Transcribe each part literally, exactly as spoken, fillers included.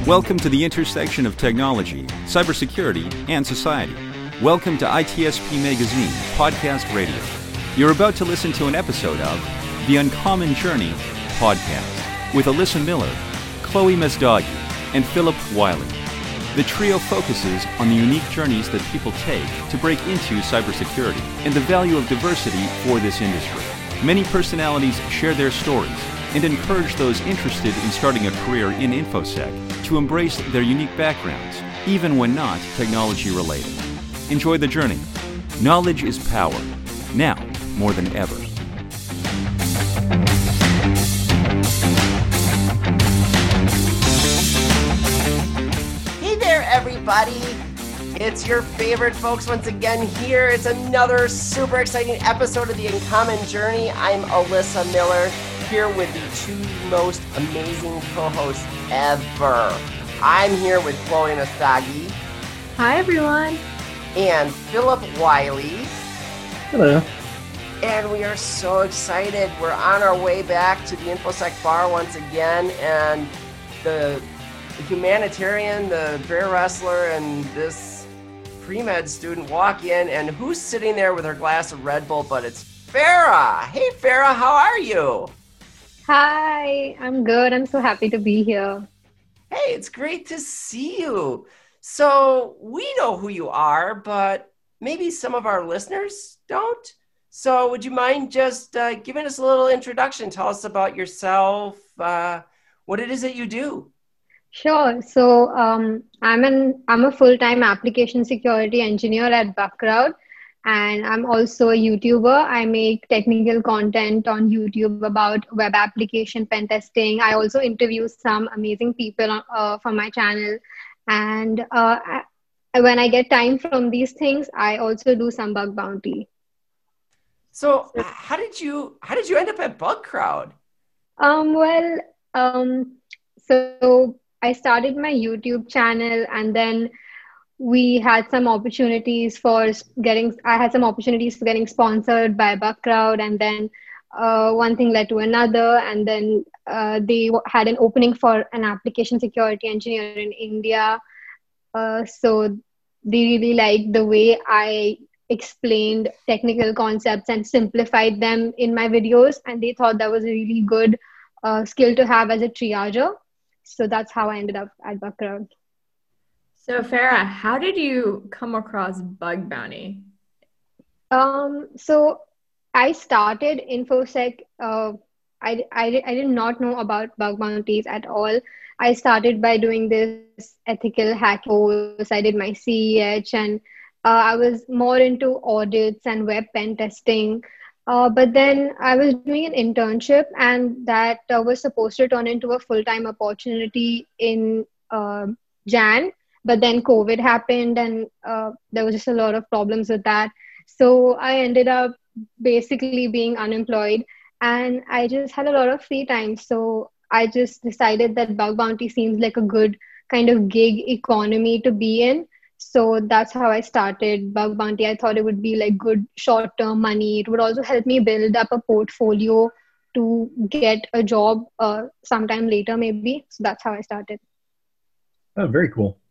Welcome to the intersection of technology, cybersecurity, and society. Welcome to I T S P Magazine Podcast Radio. You're about to listen to an episode of The Uncommon Journey Podcast with Alyssa Miller, Chloe Mesdaghi, and Philip Wiley. The trio focuses on the unique journeys that people take to break into cybersecurity and the value of diversity for this industry. Many personalities share their stories and encourage those interested in starting a career in InfoSec to embrace their unique backgrounds, even when not technology related. Enjoy the journey. Knowledge is power, now more than ever. Hey there, everybody. It's your favorite folks once again here. It's another super exciting episode of The Uncommon Journey. I'm Alyssa Miller, here with the two most amazing co-hosts ever. I'm here with Chloe Mesdaghi. Hi, everyone. And Philip Wiley. Hello. And we are so excited. We're on our way back to the InfoSec bar once again, and the humanitarian, the bear wrestler, and this pre-med student walk in, and who's sitting there with her glass of Red Bull? But it's Farah. Hey, Farah, how are you? Hi, I'm good. I'm so happy to be here. Hey, it's great to see you. So we know who you are, but maybe some of our listeners don't. So would you mind just uh, giving us a little introduction? Tell us about yourself, uh, what it is that you do. Sure. So um, I'm an I'm a full-time application security engineer at Bugcrowd, and I'm also a YouTuber. I make technical content on YouTube about web application pen testing. I also interview some amazing people uh, for my channel. And uh, I, when I get time from these things, I also do some bug bounty. So how did you how did you end up at Bugcrowd? Um, well, um, so I started my YouTube channel, and then we had some opportunities for getting, I had some opportunities for getting sponsored by Bugcrowd, and then uh, one thing led to another, and then uh, they had an opening for an application security engineer in India. Uh, so they really liked the way I explained technical concepts and simplified them in my videos, and they thought that was a really good uh, skill to have as a triager. So that's how I ended up at Bugcrowd. So Farah, how did you come across bug bounty? Um, so I started InfoSec. Uh, I, I, I did not know about bug bounties at all. I started by doing this ethical hack course. I did my C E H, and uh, I was more into audits and web pen testing. Uh, but then I was doing an internship, and that uh, was supposed to turn into a full-time opportunity in uh, Jan. But then COVID happened, and uh, there was just a lot of problems with that. So I ended up basically being unemployed, and I just had a lot of free time. So I just decided that bug bounty seems like a good kind of gig economy to be in. So that's how I started bug bounty. I thought it would be like good short-term money. It would also help me build up a portfolio to get a job uh, sometime later, maybe. So that's how I started. Oh, very cool.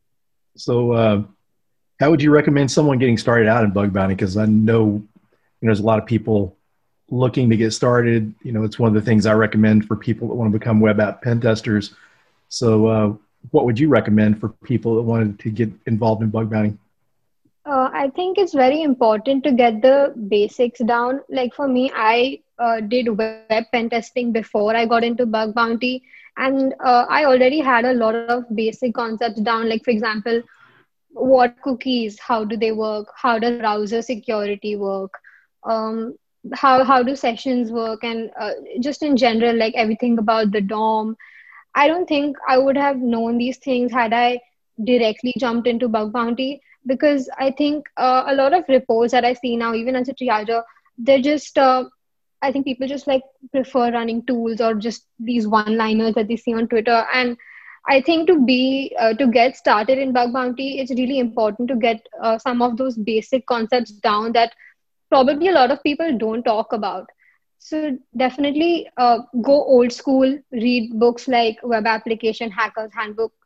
So uh, how would you recommend someone getting started out in bug bounty? Because I know, you know there's a lot of people looking to get started. You know, it's one of the things I recommend for people that want to become web app pen testers. So uh, what would you recommend for people that wanted to get involved in bug bounty? Uh, I think it's very important to get the basics down. Like for me, I uh, did web pen testing before I got into bug bounty. And uh, I already had a lot of basic concepts down. Like, for example, what cookies, how do they work? How does browser security work? Um, how, how do sessions work? And uh, just in general, like everything about the D O M. I don't think I would have known these things had I directly jumped into bug bounty, because I think uh, a lot of reports that I see now, even as a triager, they're just, uh, I think people just like prefer running tools or just these one-liners that they see on Twitter. And I think to be, uh, to get started in bug bounty, it's really important to get uh, some of those basic concepts down that probably a lot of people don't talk about. So definitely uh, go old school, read books like Web Application Hackers Handbook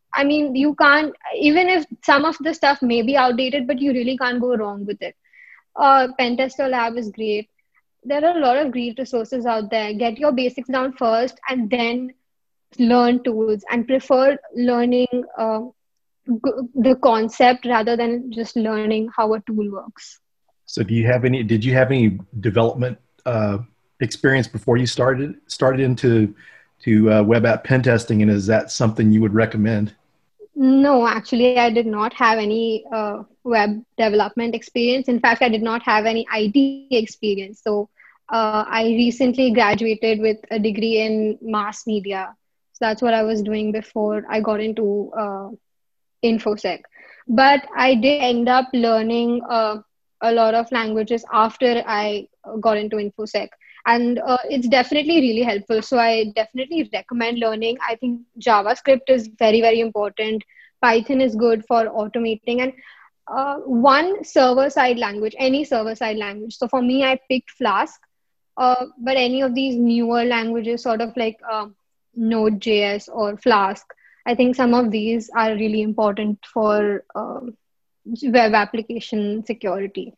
I mean, you can't, even if some of the stuff may be outdated, but you really can't go wrong with it. Uh, Pentester Lab is great. There are a lot of great resources out there. Get your basics down first and then learn tools, and prefer learning uh, g- the concept rather than just learning how a tool works. So do you have any, did you have any development uh, experience before you started started into to uh, web app pen testing, and is that something you would recommend? No, actually, I did not have any uh, web development experience. In fact, I did not have any I T experience. So uh, I recently graduated with a degree in mass media. So that's what I was doing before I got into uh, InfoSec. But I did end up learning uh, a lot of languages after I got into InfoSec. And uh, it's definitely really helpful. So I definitely recommend learning. I think JavaScript is very, very important. Python is good for automating. And uh, one server-side language, any server-side language. So for me, I picked Flask. Uh, but any of these newer languages, sort of like uh, Node.js or Flask, I think some of these are really important for um, web application security.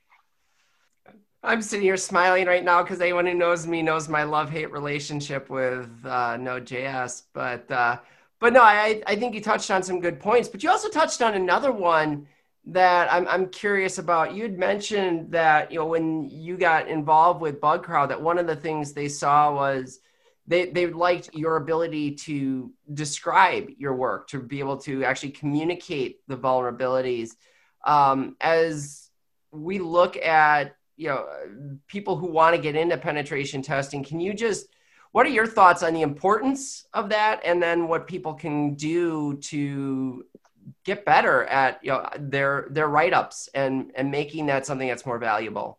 I'm sitting here smiling right now because anyone who knows me knows my love-hate relationship with uh, Node.js. But uh, but no, I I think you touched on some good points. But you also touched on another one that I'm I'm curious about. You had mentioned that, you know, when you got involved with BugCrowd, that one of the things they saw was they they liked your ability to describe your work, to be able to actually communicate the vulnerabilities. Um, as we look at, you know, people who want to get into penetration testing, can you just, what are your thoughts on the importance of that, and then what people can do to get better at, you know, their their write-ups and and making that something that's more valuable?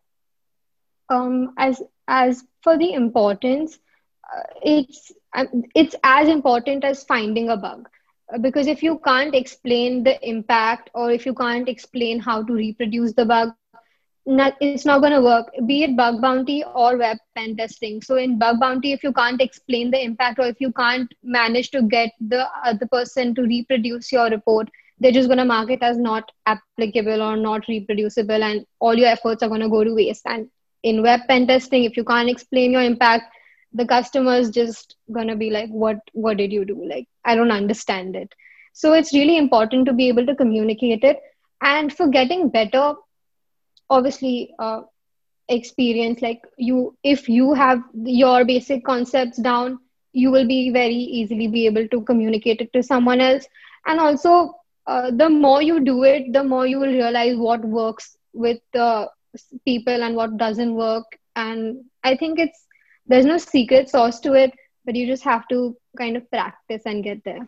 Um, as as for the importance, uh, it's uh, it's as important as finding a bug. Uh, because if you can't explain the impact, or if you can't explain how to reproduce the bug, not, it's not going to work, be it bug bounty or web pen testing. So in bug bounty, if you can't explain the impact, or if you can't manage to get the other person to reproduce your report, they're just going to mark it as not applicable or not reproducible, and all your efforts are going to go to waste. And in web pen testing, if you can't explain your impact, the customer is just going to be like, what what did you do? Like, I don't understand it. So it's really important to be able to communicate it. And for getting better, obviously, uh, experience, like you, if you have your basic concepts down, you will be very easily be able to communicate it to someone else. And also, uh, the more you do it, the more you will realize what works with the people and what doesn't work. And I think it's, there's no secret sauce to it, but you just have to kind of practice and get there.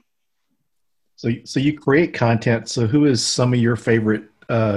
So, so you create content. So who is some of your favorite uh,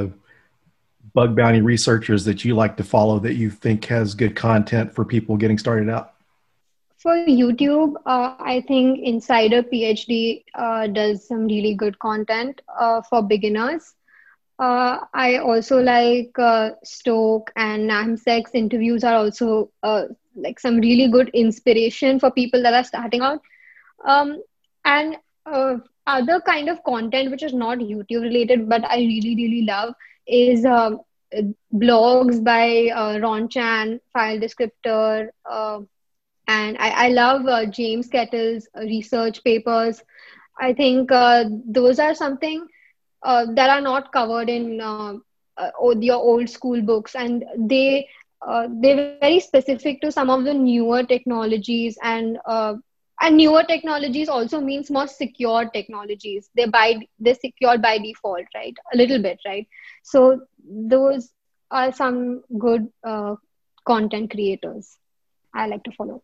bug bounty researchers that you like to follow that you think has good content for people getting started out? For YouTube, uh, I think Insider PhD uh, does some really good content uh, for beginners. Uh, I also like uh, Stoke and Namsek's interviews are also uh, like some really good inspiration for people that are starting out. Um, and uh, other kind of content, which is not YouTube related, but I really, really love, is um, blogs by uh, Ron Chan, File Descriptor, uh, and I, I love uh, James Kettle's research papers. I think uh, those are something uh, that are not covered in uh, uh, your old school books, and they uh, they're very specific to some of the newer technologies, and uh, and newer technologies also means more secure technologies. They by they're secure by default, right? A little bit, right? So those are some good uh, content creators I like to follow.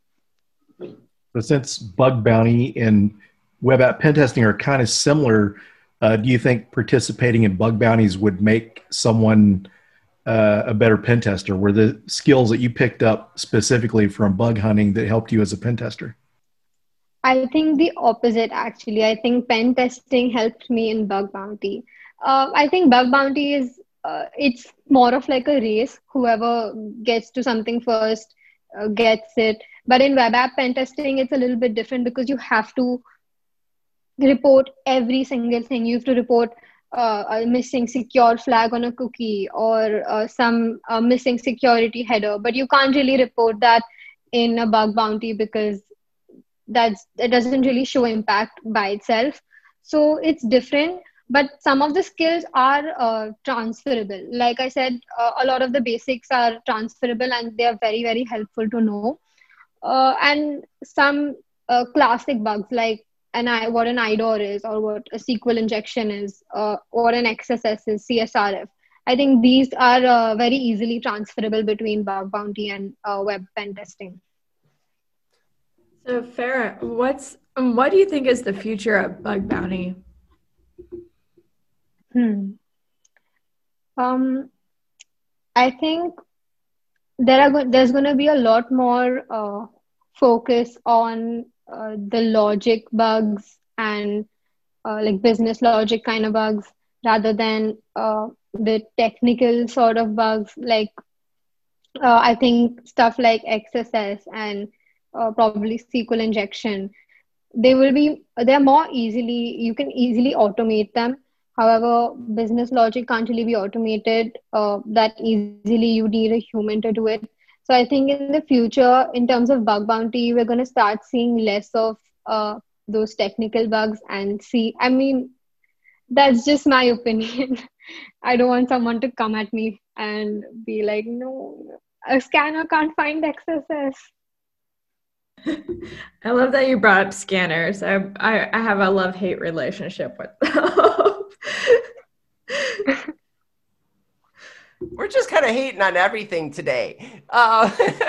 So since bug bounty and web app pen testing are kind of similar, uh, do you think participating in bug bounties would make someone uh, a better pen tester? Were the skills that you picked up specifically from bug hunting that helped you as a pen tester? I think the opposite, actually. I think pen testing helped me in bug bounty. Uh, I think bug bounty is, uh, it's more of like a race. Whoever gets to something first uh, gets it. But in web app pen testing, it's a little bit different because you have to report every single thing. You have to report uh, a missing secure flag on a cookie, or uh, some uh, missing security header, but you can't really report that in a bug bounty because that's it doesn't really show impact by itself. So it's different, but some of the skills are uh, transferable. Like I said, uh, a lot of the basics are transferable and they are very very helpful to know. Uh, and some uh, classic bugs like an I, what an I D O R is, or what a S Q L injection is, uh, or an X S S is, C S R F. I think these are uh, very easily transferable between bug bounty and uh, web pen testing. So Farah, what's um, what do you think is the future of bug bounty? Hmm. Um, I think there are go- there's going to be a lot more uh, focus on uh, the logic bugs and uh, like business logic kind of bugs, rather than uh, the technical sort of bugs. Like uh, I think stuff like X S S and uh, probably S Q L injection, they will be they're more easily you can easily automate them. However, business logic can't really be automated uh, that easily. You need a human to do it. So I think in the future, in terms of bug bounty, we're going to start seeing less of uh, those technical bugs and see. I mean, that's just my opinion. I don't want someone to come at me and be like, no, a scanner can't find X S S. I love that you brought up scanners. I I, I have a love-hate relationship with them. We're just kind of hating on everything today. Uh,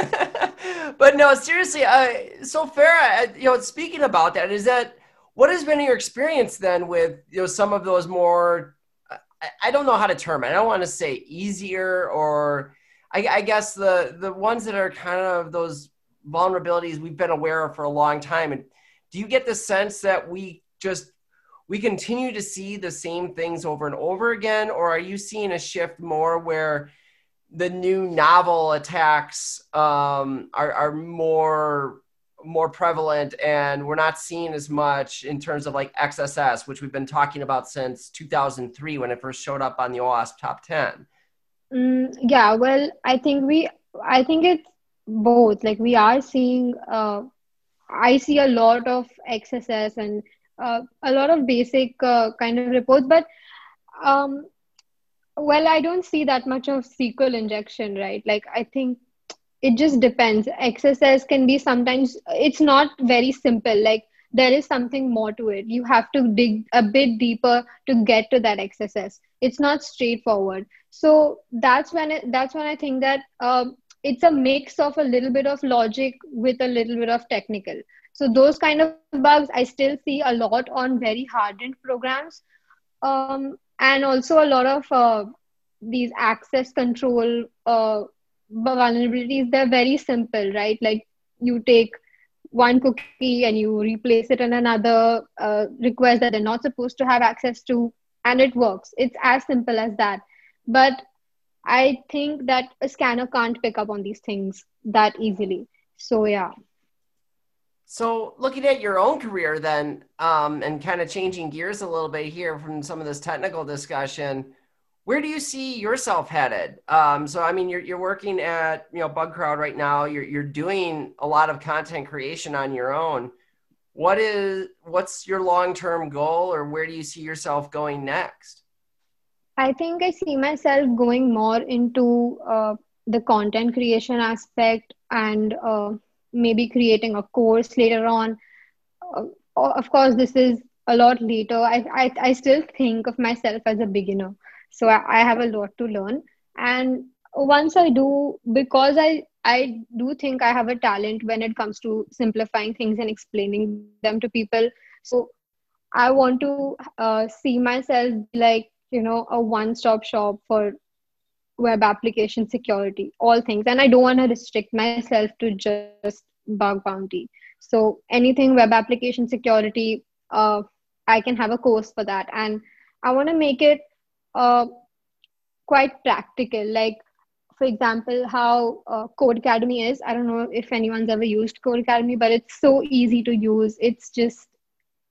but no, seriously. Uh, so Farah, you know, speaking about that, is that what has been your experience then with, you know, some of those more, I, I don't know how to term it. I don't want to say easier, or I, I guess the, the ones that are kind of those vulnerabilities we've been aware of for a long time. And do you get the sense that we just, we continue to see the same things over and over again, or are you seeing a shift more where the new novel attacks um, are, are more more prevalent, and we're not seeing as much in terms of like X S S, which we've been talking about since two thousand three when it first showed up on the OWASP top ten? Mm, yeah, well, I think we, I think it's both. Like we are seeing, uh, I see a lot of X S S and uh, a lot of basic uh, kind of reports, but um, well, I don't see that much of S Q L injection, right? Like I think it just depends. X S S can be sometimes, it's not very simple. Like there is something more to it. You have to dig a bit deeper to get to that X S S. It's not straightforward. So that's when it, that's when I think that um, it's a mix of a little bit of logic with a little bit of technical. So those kind of bugs I still see a lot on very hardened programs, um, and also a lot of uh, these access control uh, vulnerabilities. They're very simple, right? Like you take one cookie and you replace it in another uh, request that they're not supposed to have access to, and it works. It's as simple as that. But I think that a scanner can't pick up on these things that easily. So yeah. So looking at your own career then, um, and kind of changing gears a little bit here from some of this technical discussion, where do you see yourself headed? Um, so, I mean, you're, you're working at, you know, BugCrowd right now. You're, you're doing a lot of content creation on your own. What is, what's your long-term goal, or where do you see yourself going next? I think I see myself going more into uh, the content creation aspect, and uh, maybe creating a course later on. Uh, of course, this is a lot later. I, I, I still think of myself as a beginner. So I, I have a lot to learn. And once I do, because I, I do think I have a talent when it comes to simplifying things and explaining them to people. So I want to uh, see myself like, you know, a one-stop shop for web application security, all things. And I don't want to restrict myself to just bug bounty. So anything web application security, uh, I can have a course for that. And I want to make it uh, quite practical. Like, for example, how uh, Code Academy is. I don't know if anyone's ever used Code Academy, but it's so easy to use. It's just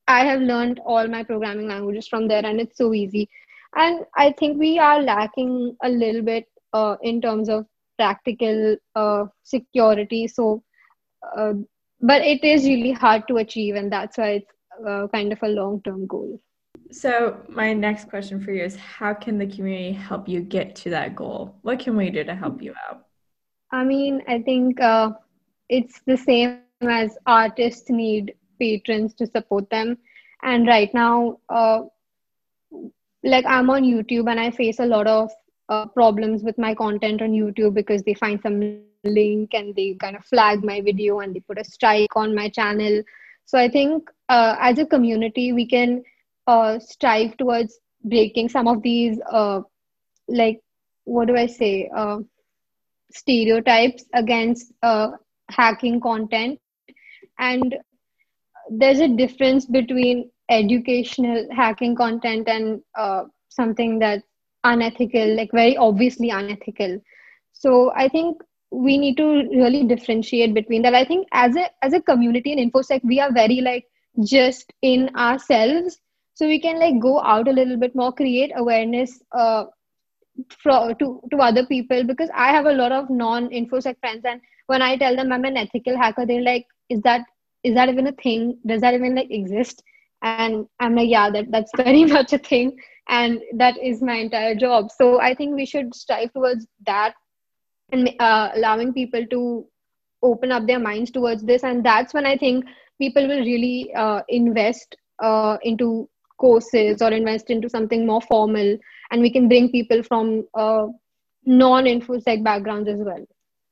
I have learned all my programming languages from there, and it's so easy. And I think we are lacking a little bit uh, in terms of practical uh, security. So, uh, but it is really hard to achieve, and that's why it's uh, kind of a long-term goal. So my next question for you is, how can the community help you get to that goal? What can we do to help you out? I mean, I think uh, it's the same as artists need patrons to support them. And right now, uh, like I'm on YouTube and I face a lot of uh, problems with my content on YouTube because they find some link and they kind of flag my video and they put a strike on my channel. So I think uh, as a community, we can uh, strive towards breaking some of these, uh, like, what do I say, uh, stereotypes against uh, hacking content. And there's a difference between educational hacking content and uh, something that's unethical, like very obviously unethical. So I think we need to really differentiate between that. I think as a as a community in infosec, we are very like just in ourselves, so we can like go out a little bit more, create awareness uh, for, to to other people, because I have a lot of non infosec friends, and when I tell them I'm an ethical hacker, they're like, is that is that even a thing? Does that even like exist? And I'm like, yeah, that that's very much a thing, and that is my entire job. So I think we should strive towards that, and uh, allowing people to open up their minds towards this. And that's when I think people will really uh, invest uh, into courses or invest into something more formal, and we can bring people from uh, non-infosec backgrounds as well.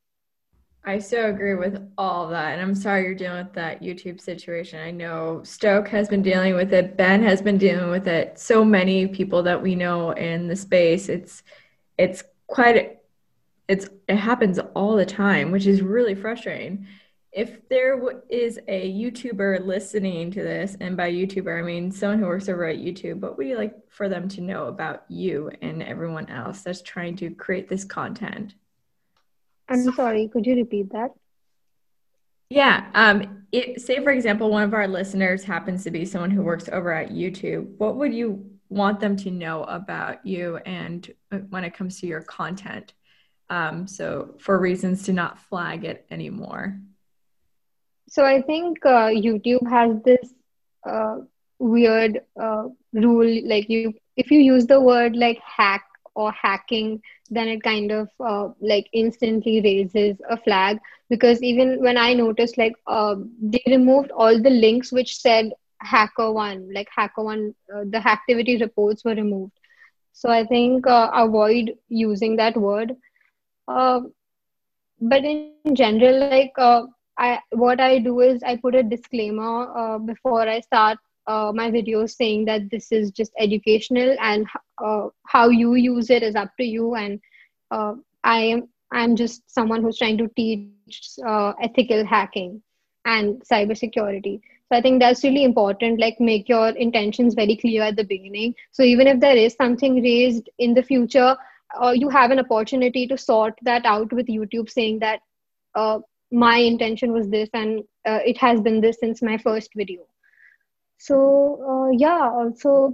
I so agree with all of that. And I'm sorry you're dealing with that YouTube situation. I know Stoke has been dealing with it. Ben has been dealing with it. So many people that we know in the space. It's it's quite it's it happens all the time, which is really frustrating. If there w- is a YouTuber listening to this, and by YouTuber I mean someone who works over at YouTube, what would you like for them to know about you and everyone else that's trying to create this content? I'm sorry, could you repeat that? Yeah. Um, it, say, for example, one of our listeners happens to be someone who works over at YouTube. What would you want them to know about you and when it comes to your content? Um, so for reasons to not flag it anymore. So I think uh, YouTube has this uh, weird uh, rule, like you, if you use the word like hack or hacking, then it kind of uh, like instantly raises a flag. Because even when I noticed, like uh, they removed all the links which said hacker one, like hacker one, uh, the activity reports were removed. So I think uh, avoid using that word. Uh, but in general, like uh, I what I do is I put a disclaimer uh, before I start uh, my videos, saying that this is just educational, and uh, how you use it is up to you. And uh, I am I'm just someone who's trying to teach uh, ethical hacking and cybersecurity. So I think that's really important. Like, make your intentions very clear at the beginning. So even if there is something raised in the future, uh, you have an opportunity to sort that out with YouTube, saying that uh, my intention was this, and uh, it has been this since my first video. So uh, yeah, also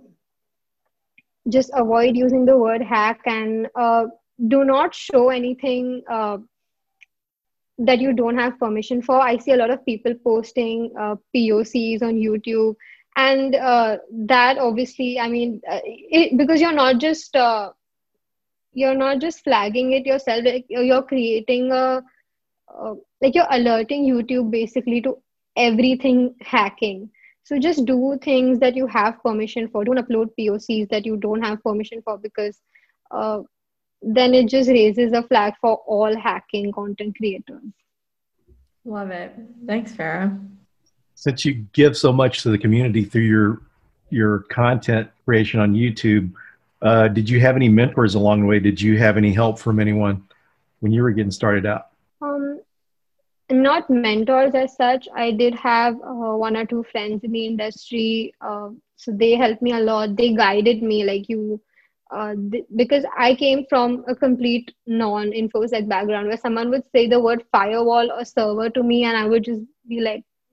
just avoid using the word hack, and uh, do not show anything uh, that you don't have permission for. I see a lot of people posting uh, P O Cs on YouTube, and uh, that obviously, I mean, uh, it, because you're not just uh, you're not just flagging it yourself, like you're creating a uh, like you're alerting YouTube basically to everything hacking. So just do things that you have permission for. Don't upload P O Cs that you don't have permission for, because uh, then it just raises a flag for all hacking content creators. Love it. Thanks, Farah. Since you give so much to the community through your your content creation on YouTube, uh, did you have any mentors along the way? Did you have any help from anyone when you were getting started out? Um, not mentors as such. I did have uh, one or two friends in the industry, uh, so they helped me a lot. They guided me, like you, uh, th- because I came from a complete non-infosec background, where someone would say the word firewall or server to me, and I would just be like,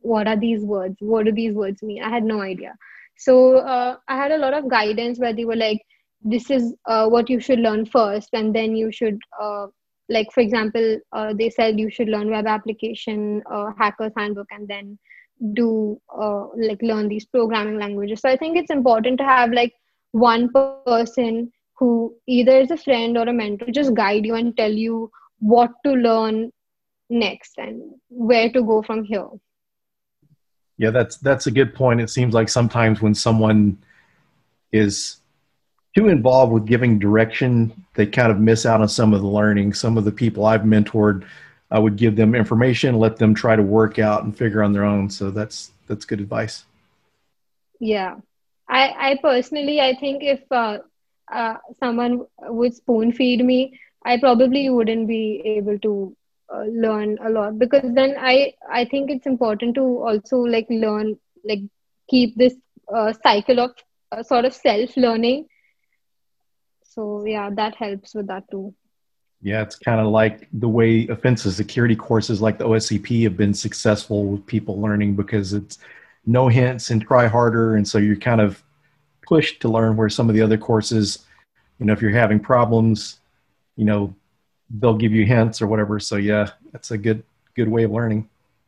what are these words? What do these words mean? I had no idea. So uh, I had a lot of guidance where they were like, this is uh, what you should learn first, and then you should, uh, like, for example, uh, they said you should learn web application, uh, hacker's handbook, and then do uh, like learn these programming languages. So I think it's important to have like one person who either is a friend or a mentor, just guide you and tell you what to learn next and where to go from here. Yeah, that's that's a good point. It seems like sometimes when someone is too involved with giving direction, they kind of miss out on some of the learning. Some of the people I've mentored, I would give them information, let them try to work out and figure on their own. So that's that's good advice. Yeah, I I personally I think if uh, uh, someone would spoon feed me, I probably wouldn't be able to uh, learn a lot, because then I I think it's important to also like learn, like keep this uh, cycle of uh, sort of self learning. So yeah, that helps with that too. Yeah, it's kind of like the way offensive security courses like the O S C P have been successful with people learning, because it's no hints and try harder. And so you're kind of pushed to learn, where some of the other courses, you know, if you're having problems, you know, they'll give you hints or whatever. So yeah, that's a good, good way of learning.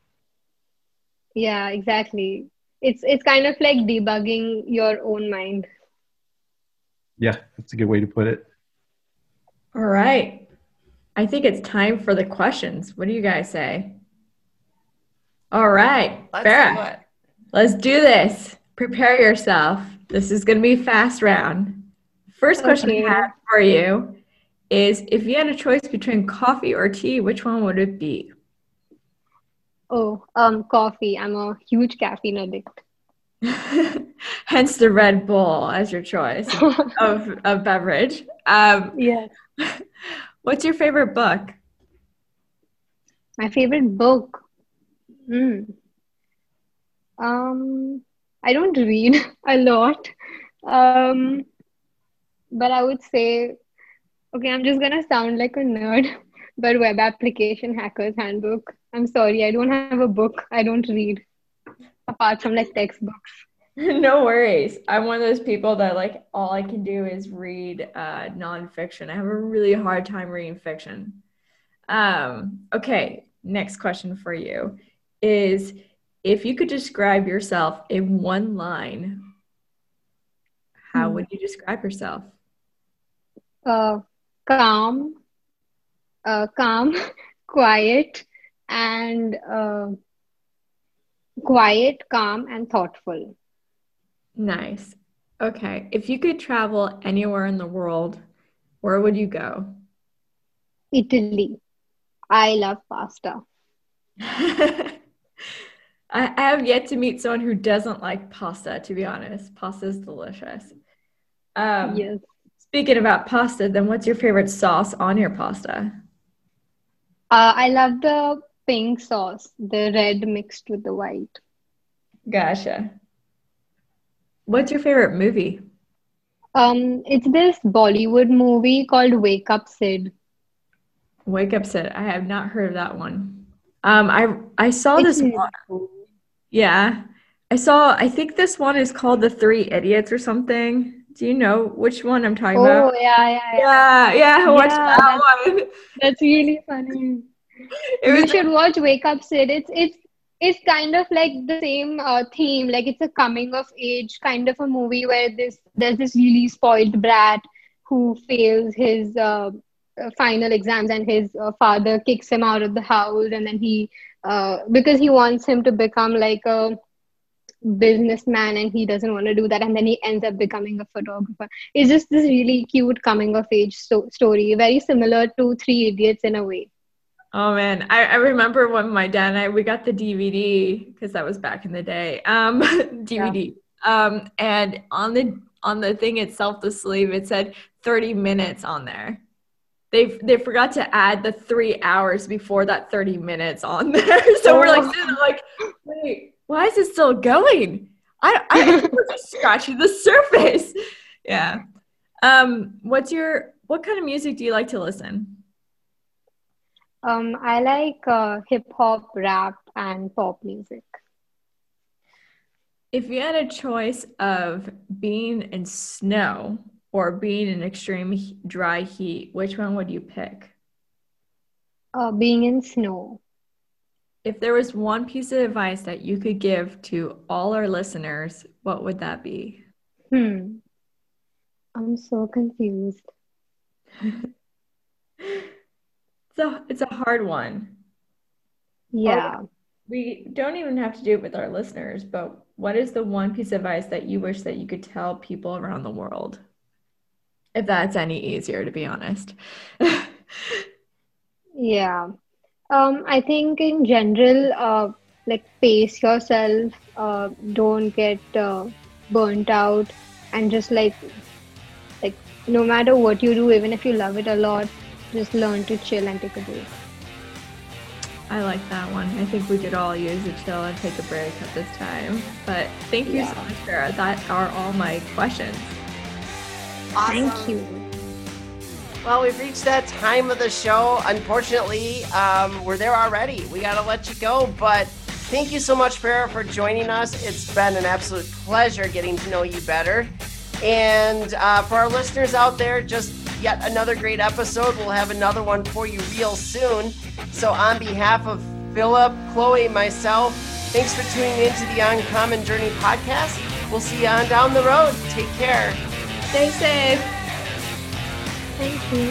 Yeah, exactly. It's it's kind of like debugging your own mind. Yeah, that's a good way to put it. All right. I think it's time for the questions. What do you guys say? All right. Let's Farah, do it. let's do this. Prepare yourself. This is going to be a fast round. First question Okay. I have for you is, if you had a choice between coffee or tea, which one would it be? Oh, um, coffee. I'm a huge caffeine addict. Hence the Red Bull as your choice of a beverage. Um, Yes. what's your favorite book? My favorite book. Mm. Um, I don't read a lot. Um, but I would say, okay, I'm just gonna sound like a nerd, but Web Application Hacker's Handbook. I'm sorry, I don't have a book. I don't read apart from like textbooks. No worries. I'm one of those people that like all I can do is read uh, nonfiction. I have a really hard time reading fiction. Um, okay, next question for you is, if you could describe yourself in one line, how Hmm. would you describe yourself? Uh, calm, uh, calm, quiet, and uh, quiet, calm, and thoughtful. Nice. Okay, if you could travel anywhere in the world, where would you go? Italy. I love pasta. I I have yet to meet someone who doesn't like pasta, to be honest. Pasta is delicious. Um, Yes. Speaking about pasta, then what's your favorite sauce on your pasta? Uh, I love the pink sauce, the red mixed with the white. Gotcha. What's your favorite movie? Um, it's this Bollywood movie called Wake Up Sid. Wake Up Sid. I have not heard of that one. Um, I I saw It's this really one. cool. Yeah, I saw. I think this one is called The Three Idiots or something. Do you know which one I'm talking about? Oh, yeah, yeah, yeah. Yeah, yeah, I watched Yeah, that that's one. that's really funny. It You was should watch Wake Up Sid. It's it's it's kind of like the same uh, theme. Like it's a coming of age kind of a movie where this there's this really spoiled brat who fails his uh, uh, final exams, and his uh, father kicks him out of the house, and then he uh, because he wants him to become like a businessman, and he doesn't want to do that, and then he ends up becoming a photographer. It's just this really cute coming of age sto- story, very similar to Three Idiots in a way. Oh man, I, I remember when my dad and I we got the D V D because that was back in the day. Um, D V D. Um, and on the on the thing itself, the sleeve, it said thirty minutes on there. They they forgot to add the three hours before that thirty minutes on there. So we're like sitting there like, wait, why is it still going? I I think we're just scratching the surface. Yeah. Um, what's your what kind of music do you like to listen? Um, I like uh, hip hop, rap, and pop music. If you had a choice of being in snow or being in extreme he- dry heat, which one would you pick? Uh, being in snow. If there was one piece of advice that you could give to all our listeners, what would that be? Hmm. I'm so confused. So it's a hard one. Yeah. Or we don't even have to do it with our listeners, but what is the one piece of advice that you wish that you could tell people around the world? If that's any easier, to be honest. Yeah. Um, I think in general, uh, like pace yourself, uh, don't get uh, burnt out, and just like like no matter what you do, even if you love it a lot, just learn to chill and take a break. I like that one. I think we could all use a chill and take a break at this time. But thank you Yeah. so much, Farah. That are all my questions. Awesome. Thank you. Well, we've reached that time of the show. Unfortunately, um, we're there already. We got to let you go. But thank you so much, Farah, for joining us. It's been an absolute pleasure getting to know you better. And uh, for our listeners out there, just yet another great episode. We'll have another one for you real soon. So on behalf of Philip, Chloe, myself, thanks for tuning into the Uncommon Journey podcast. We'll see you on down the road. Take care. Stay safe. Thank you.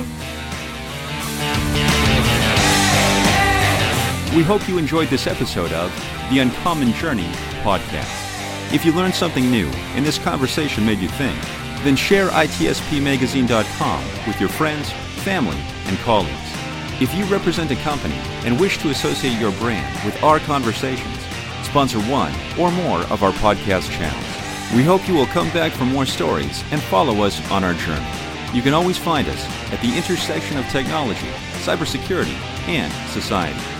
We hope you enjoyed this episode of the Uncommon Journey podcast. If you learned something new and this conversation made you think, then share I T S P magazine dot com with your friends, family, and colleagues. If you represent a company and wish to associate your brand with our conversations, sponsor one or more of our podcast channels. We hope you will come back for more stories and follow us on our journey. You can always find us at the intersection of technology, cybersecurity, and society.